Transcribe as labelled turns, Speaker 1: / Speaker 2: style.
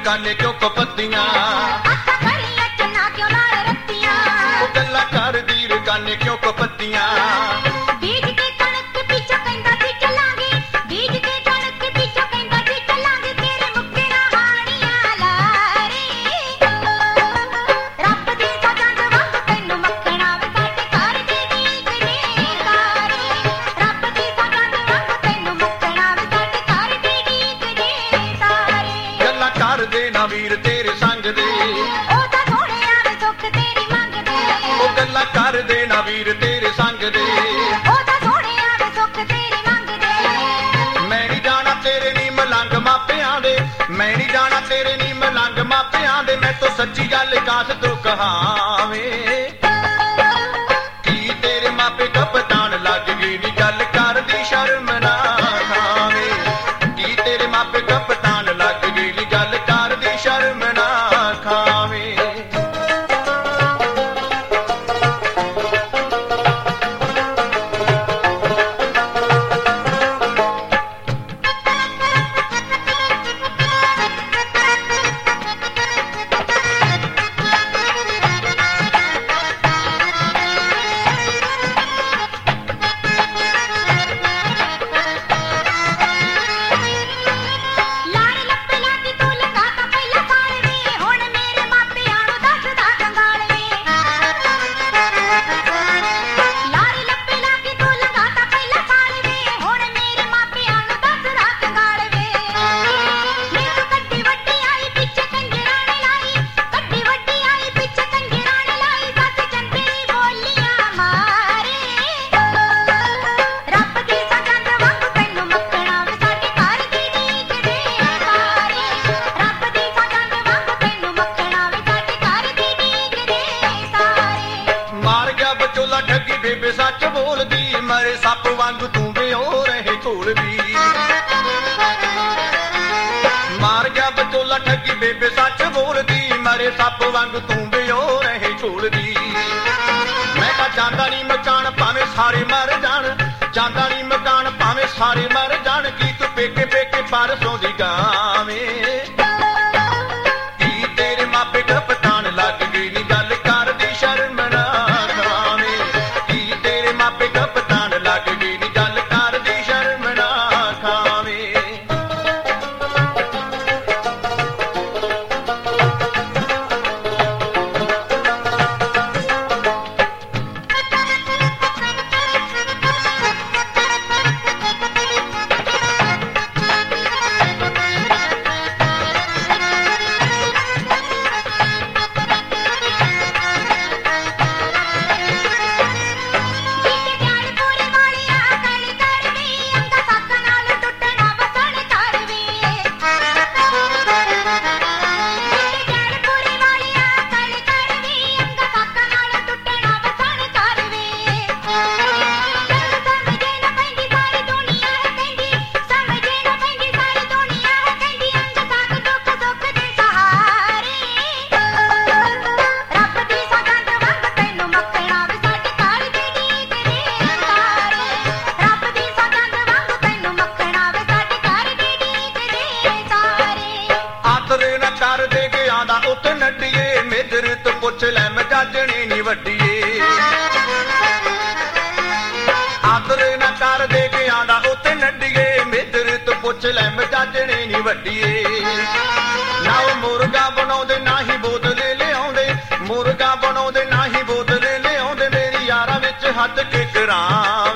Speaker 1: काने क्यों कपत्तियां गल्ला कर दीर काने क्यों कपत्तियां
Speaker 2: बीज के कणक के पीछे कहंदा सी चलांगे बीज के कणक के पीछे कहंदा सी चलांगे तेरे मुक्के ना हाणियां लारे रब दी सजा दे वंग तैनू मक्खणा वे साडे घर दी नीक ने सारे रब दी सजा दे वंग तैनू मक्खणा वे साडे घर दी नीक ने सारे
Speaker 1: गल्ला कर दे ना वीर तेरे संग दे
Speaker 2: ओ ता सोहणे आवे सुख तेरी मंगदे
Speaker 1: ओ गल्ला कर दे ना वीर तेरे संग दे
Speaker 2: ओ ता सोहणे आवे सुख तेरी मंगदे
Speaker 1: मैं नहीं जाना तेरे नी मलंग मापियां दे मैं नहीं जाना तेरे नी मलंग मापियां दे मैं तो सच्ची गल काश तू कहावे की तेरे मापे कपतान लग गई नी गल कर दी शर्म ना खावे की तेरे मापे कपतान लग गई नी गल कर दी शर्म ना खावे
Speaker 2: ਲਾੜ ਲੱਪੇ ਲਾਦੀ ਤੂੰ ਲਗਾ ਤਾ ਪਹਿਲਾ ਸਾਲ ਵੇ ਹੁਣ ਮੇਰੇ ਮਾਪਿਆਂ ਨੂੰ ਦੱਸਦਾ ਕੰਗਾਲ ਵੇ ਲਾੜ ਲੱਪੇ ਲਾਦੀ ਤੂੰ ਲਗਾ ਤਾ ਪਹਿਲਾ ਸਾਲ ਵੇ ਹੁਣ ਮੇਰੇ ਮਾਪਿਆਂ ਨੂੰ ਦੱਸਦਾ ਕੰਗਾਲ ਵੇ ਨੀ ਤੂੰ ਕੱਡੀ ਵੱਡੀ ਆਈ ਪਿੱਛੇ ਕੰਜਰਾਂ ਨੇ ਲਾਈ ਕੱਡੀ ਵੱਡੀ ਆਈ ਪਿੱਛੇ ਕੰਜਰਾਂ ਨੇ ਲਾਈ ਸੱਸ ਚੰਦਰੀ ਬੋਲੀਆਂ ਮਾਰੇ ਰੱਬ ਦੀ ਸਜ਼ਾ ਦੇ ਵੰਗ ਤੈਨੂੰ ਮੱਖਣਾ ਵੇ ਸਾਡੇ ਘਰ ਦੀ ਨੀਕ ਦੇ ਸਾਰੇ ਰੱਬ ਦੀ ਸਜ਼ਾ ਦੇ ਵੰਗ ਤੈਨੂੰ ਮੱਖਣਾ ਵੇ ਸਾਡੇ ਘਰ ਦੀ ਨੀਕ ਦੇ ਸਾਰੇ
Speaker 1: ਮਾਰ ਗਿਆ ਬਚੋਲਾ ਠੱਗੀ ਬੇਬੇ ਸੱਚ ਬੋਲਦੀ ਮਰੇ ਸੱਪ ਵਾਂਗ ਤੂੰ ਵਿਓ ਰਹੇ ਢੋਲਦੀ ਮਾਰ ਗਿਆ ਬਚੋਲਾ ਠੱਗੀ ਬੇਬੇ ਸੱਚ ਬੋਲਦੀ ਮਰੇ ਸੱਪ ਵਾਂਗ ਤੂੰ ਵਿਓ ਰਹੇ ਢੋਲਦੀ ਮੈਂ ਤਾਂ ਚਾਹੁੰਦਾ ਨਹੀਂ ਮਕਾਨ ਭਾਵੇਂ ਸਾਰੇ ਮਰ ਜਾਣ ਚਾਹੁੰਦਾ ਨਹੀਂ ਮਕਾਨ ਭਾਵੇਂ ਸਾਰੇ ਮਰ ਜਾਣ ਕੀ ਤੂੰ ਪੇਕੇ ਪੇਕੇ ਪਰਸੋਂ ਦੀ ਗਾਵੇਂ ਕੀ ਤੇਰੇ ਮਾਪੇ ਕਪਤਾਨ ਲੱਗ ਗਈ ਨੀ ਗੱਲ ਕਰਦੀ ਸ਼ਰਮ ਨਾ ਖਾਵੇਂ ਕੀ ਤੇਰੇ ਮਾਪੇ ਕਪਤਾਨ ਲੱਗ ਗਈ ਨੀ ਗੱਲ ਕਰਦੀ ਸ਼ਰਮ ਨਾ ਖਾਵੇਂ
Speaker 2: ਜੀਤੇ ਜਾਣ ਪੂਰੇ ਵਾਲਿਆ ਕਣ ਕਰ ਵੇ ਅੰਗਾ ਸੱਕ ਨਾਲ ਟੁੱਟਣਾ ਵਸਣ ਕਰ ਵੇ ਜੀਤੇ ਜਾਣ ਪੂਰੇ ਵਾਲਿਆ ਕਣ ਕਰ ਵੇ ਅੰਗਾ ਸੱਕ ਨਾਲ ਟੁੱਟਣਾ ਵਸਣ ਕਰ ਵੇ ਜਦ ਸਮਝੇ ਨਾ ਪੈਂਦੀ ਸਾਰੀ ਦੁਨੀਆ ਹੈ ਕਹਿੰਦੀ ਸਮਝੇ ਨਾ ਪੈਂਦੀ ਸਾਰੀ ਦੁਨੀਆ ਹੈ ਕਹਿੰਦੀ ਅੰਗ ਸਾਕ ਦੁੱਖ ਸੁੱਖ ਦੇ ਸਹਾਰੇ ਰੱਬ ਦੀ ਸਜ਼ਾ ਦੇ ਵੰਗ ਤੈਨੂੰ ਮੱਖਣਾ ਵੇ ਸਾਡੇ ਘਰ ਦੀ ਨੀਕ ਦੇ ਸਾਰੇ ਰੱਬ ਦੀ ਸਜ਼ਾ ਦੇ ਵੰਗ ਤੈਨੂੰ ਮੱਖਣਾ ਵੇ ਸਾਡੇ ਘਰ ਦੀ ਨੀਕ ਦੇ ਸਾਰੇ
Speaker 1: ਆਤਰੇ ਨਾ ਕਰ ਦੇ ਗਿਆ ਦਾ ਉੱਤ ਨੱਡੀਏ ਮੇਦਰ ਤੋਂ ਪੁੱਛ ਲੈ ਮਜਾਜਣੀ ਨੀ ਵੱਡੀਏ ਆਤਰੇ ਨਾ ਕਰ ਦੇ ਗਿਆ ਦਾ ਉੱਤ ਨੱਡੀਏ ਮੇਦਰ ਤੋਂ ਪੁੱਛ ਲੈ ਮਜਾਜਣੀ ਨੀ ਵੱਡੀਏ ਨਾ ਉਹ ਮੁਰਗਾ ਬਣਾਉਂਦੇ ਨਾ ਹੀ ਬੋਤਲੇ ਲਿਆਉਂਦੇ ਮੁਰਗਾ ਬਣਾਉਂਦੇ ਨਾ ਹੀ ਬੋਤਲੇ ਲਿਆਉਂਦੇ ਮੇਰੀ ਯਾਰਾਂ ਵਿੱਚ ਹੱਥ ਕਿਕਰਾਂ